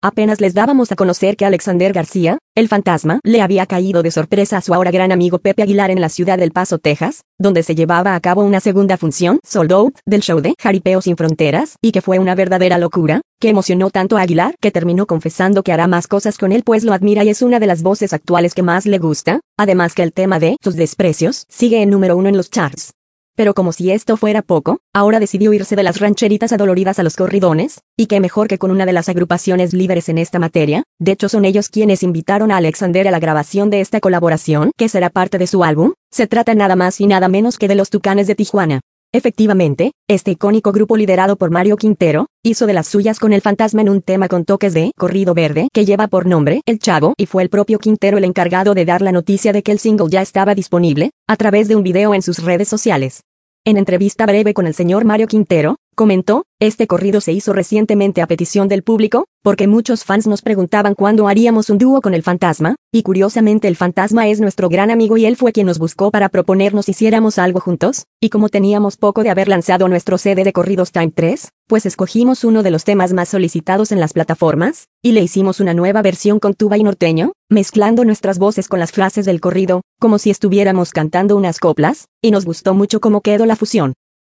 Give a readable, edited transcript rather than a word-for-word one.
Apenas les dábamos a conocer que Alexander García, el fantasma, le había caído de sorpresa a su ahora gran amigo Pepe Aguilar en la ciudad del Paso, Texas, donde se llevaba a cabo una segunda función, Sold Out, del show de Jaripeo Sin Fronteras, y que fue una verdadera locura, que emocionó tanto a Aguilar que terminó confesando que hará más cosas con él pues lo admira y es una de las voces actuales que más le gusta, además que el tema de sus desprecios sigue en número 1 en los charts. Pero como si esto fuera poco, ahora decidió irse de las rancheritas adoloridas a los corridones, y qué mejor que con una de las agrupaciones líderes en esta materia. De hecho son ellos quienes invitaron a Alexander a la grabación de esta colaboración, que será parte de su álbum. Se trata nada más y nada menos que de los Tucanes de Tijuana. Efectivamente, este icónico grupo liderado por Mario Quintero, hizo de las suyas con el fantasma en un tema con toques de corrido verde que lleva por nombre El Chavo, y fue el propio Quintero el encargado de dar la noticia de que el single ya estaba disponible, a través de un video en sus redes sociales. En entrevista breve con el señor Mario Quintero, comentó, este corrido se hizo recientemente a petición del público, porque muchos fans nos preguntaban cuándo haríamos un dúo con el fantasma, y curiosamente el fantasma es nuestro gran amigo y él fue quien nos buscó para proponernos hiciéramos algo juntos, y como teníamos poco de haber lanzado nuestro CD de corridos Time 3, pues escogimos uno de los temas más solicitados en las plataformas, y le hicimos una nueva versión con tuba y norteño, mezclando nuestras voces con las frases del corrido, como si estuviéramos cantando unas coplas, y nos gustó mucho cómo quedó la fusión.